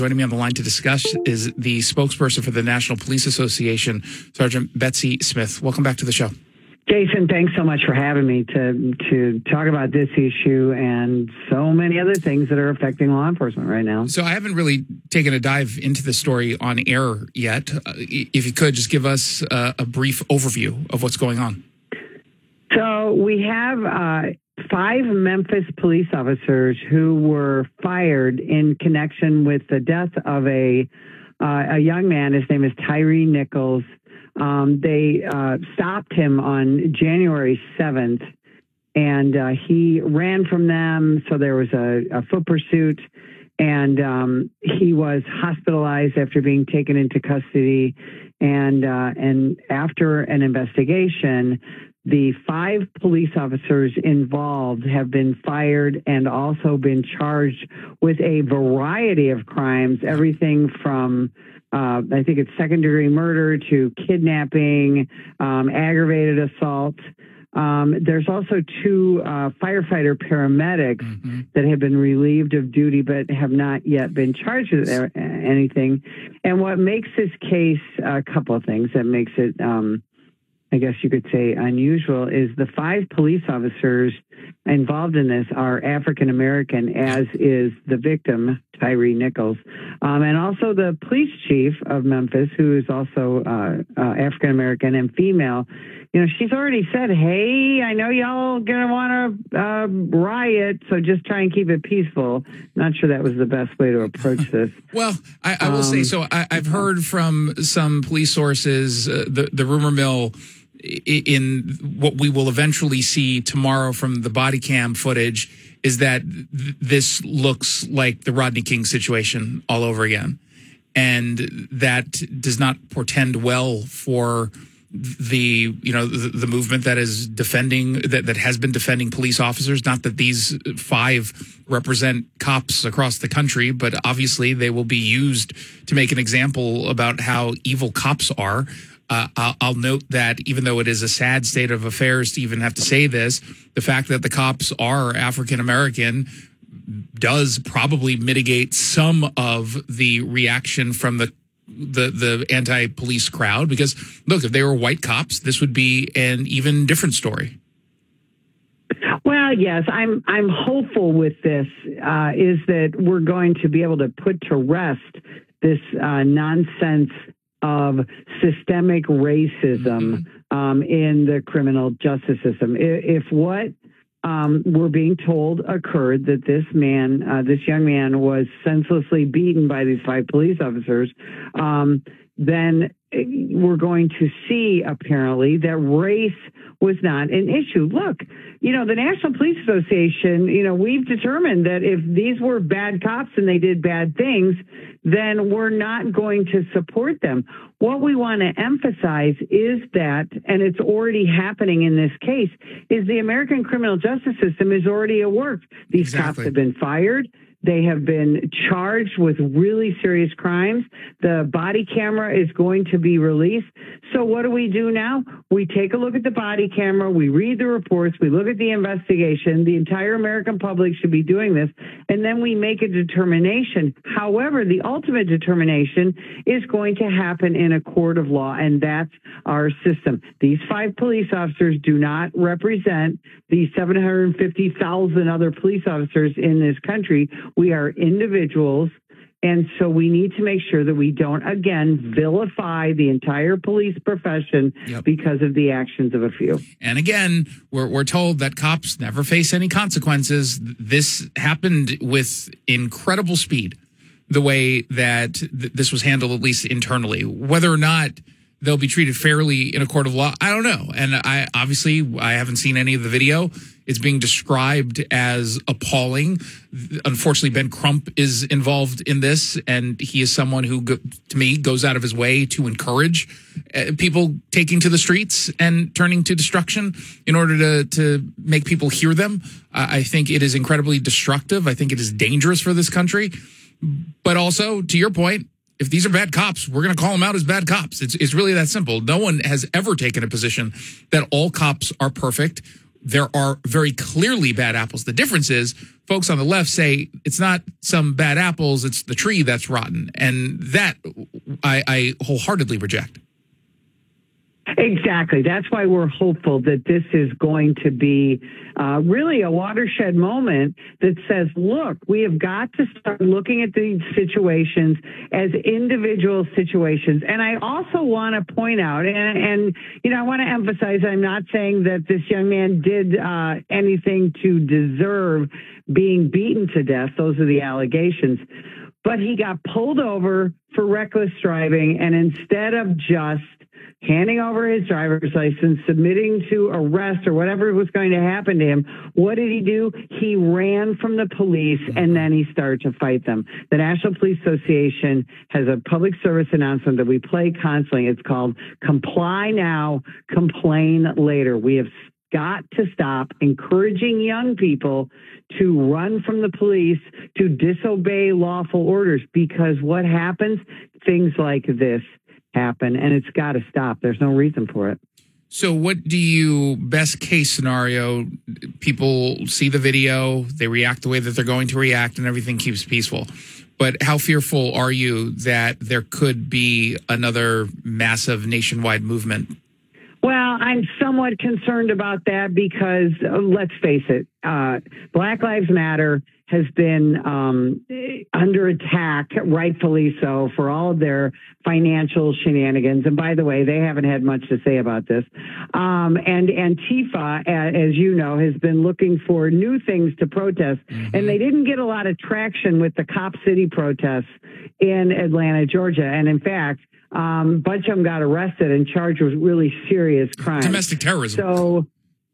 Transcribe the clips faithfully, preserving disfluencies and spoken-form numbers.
Joining me on the line to discuss is the spokesperson for the National Police Association, Sergeant Betsy Smith. Welcome back to the show. Jason, thanks so much for having me to to talk about this issue and so many other things that are affecting law enforcement right now. So I haven't really taken a dive into the story on air yet. Uh, if you could, just give us uh, a brief overview of what's going on. So we have uh, five Memphis police officers who were fired in connection with the death of a uh, a young man. His name is Tyree Nichols. Um, they uh, stopped him on January seventh, and uh, he ran from them. So there was a, a foot pursuit, and um, he was hospitalized after being taken into custody. And uh, and after an investigation, the five police officers involved have been fired and also been charged with a variety of crimes, everything from Uh, I think it's second degree murder to kidnapping, um, aggravated assault. Um, there's also two uh, firefighter paramedics mm-hmm. that have been relieved of duty but have not yet been charged with anything. And what makes this case, a couple of things that makes it, um, I guess you could say, unusual, is the five police officers involved in this are African American, as is the victim, Tyree Nichols, um, and also the police chief of Memphis, who is also uh, uh, African American and female. You know, she's already said, "Hey, I know y'all gonna want to uh, riot, so just try and keep it peaceful." Not sure that was the best way to approach this. Well, I, I will um, say so. I, I've heard from some police sources, uh, the the rumor mill, in what we will eventually see tomorrow from the body cam footage, is that th- this looks like the Rodney King situation all over again. And that does not portend well for the, you know, the, the movement that is defending, that, that has been defending police officers. Not that these five represent cops across the country, but obviously they will be used to make an example about how evil cops are. Uh, I'll, I'll note that even though it is a sad state of affairs to even have to say this, the fact that the cops are African American does probably mitigate some of the reaction from the the the anti-police crowd. Because look, if they were white cops, this would be an even different story. Well, yes, I'm I'm hopeful with this uh, is that we're going to be able to put to rest this uh, nonsense of systemic racism um, in the criminal justice system. If what um, we're being told occurred, that this man, uh, this young man, was senselessly beaten by these five police officers, um, then we're going to see, apparently, that race was not an issue. Look, you know, the National Police Association, you know, we've determined that if these were bad cops and they did bad things, then we're not going to support them. What we want to emphasize is that, and it's already happening in this case, is the American criminal justice system is already at work. These exactly. cops have been fired. They have been charged with really serious crimes. The body camera is going to be released. So what do we do now? We take a look at the body camera. We read the reports. We look at the investigation. The entire American public should be doing this. And then we make a determination. However, the ultimate determination is going to happen in a court of law, and that's our system. These five police officers do not represent the seven hundred fifty thousand other police officers in this country. We are individuals, and so we need to make sure that we don't, again, vilify the entire police profession yep. because of the actions of a few. And again, we're, we're told that cops never face any consequences. This happened with incredible speed, the way that th- this was handled, at least internally. Whether or not they'll be treated fairly in a court of law, I don't know. And I obviously, I haven't seen any of the video. It's being described as appalling. Unfortunately, Ben Crump is involved in this, and he is someone who, to me, goes out of his way to encourage uh, people taking to the streets and turning to destruction in order to, to make people hear them. Uh, I think it is incredibly destructive. I think it is dangerous for this country. But also, to your point, if these are bad cops, we're going to call them out as bad cops. It's, it's really that simple. No one has ever taken a position that all cops are perfect. there are very clearly bad apples. The difference is folks on the left say it's not some bad apples, it's the tree that's rotten. And that I, I wholeheartedly reject. Exactly. That's why we're hopeful that this is going to be uh, really a watershed moment that says, look, we have got to start looking at these situations as individual situations. And I also want to point out, and, and you know, I want to emphasize, I'm not saying that this young man did uh, anything to deserve being beaten to death. Those are the allegations. But he got pulled over for reckless driving, and instead of just handing over his driver's license, submitting to arrest or whatever was going to happen to him, what did he do? He ran from the police, and then he started to fight them. The National Police Association has a public service announcement that we play constantly. It's called Comply Now, Complain Later. We have got to stop encouraging young people to run from the police, to disobey lawful orders, because what happens? Things like this happen, and it's got to stop. There's no reason for it. So what do you, best case scenario, people see the video, they react the way that they're going to react, and everything keeps peaceful. But how fearful are you that there could be another massive nationwide movement? Well, I'm somewhat concerned about that because, uh, let's face it, uh, Black Lives Matter has been um, under attack, rightfully so, for all of their financial shenanigans. And by the way, they haven't had much to say about this. Um, and Antifa, as you know, has been looking for new things to protest. Mm-hmm. And they didn't get a lot of traction with the Cop City protests in Atlanta, Georgia. And in fact, um, a bunch of them got arrested and charged with really serious crimes. Domestic terrorism. So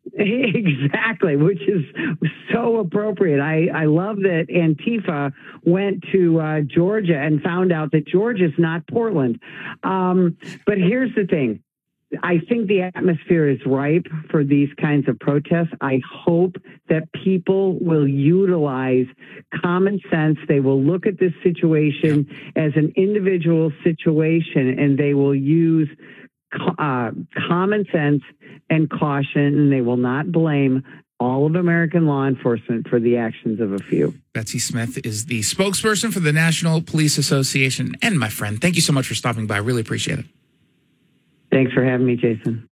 exactly, which is so appropriate. I, I love that Antifa went to uh, Georgia and found out that Georgia's not Portland. Um, but here's the thing. I think the atmosphere is ripe for these kinds of protests. I hope that people will utilize common sense. They will look at this situation as an individual situation, and they will use uh, common sense and caution, and they will not blame all of American law enforcement for the actions of a few. Betsy Smith is the spokesperson for the National Police Association. And my friend, thank you so much for stopping by. I really appreciate it. Thanks for having me, Jason.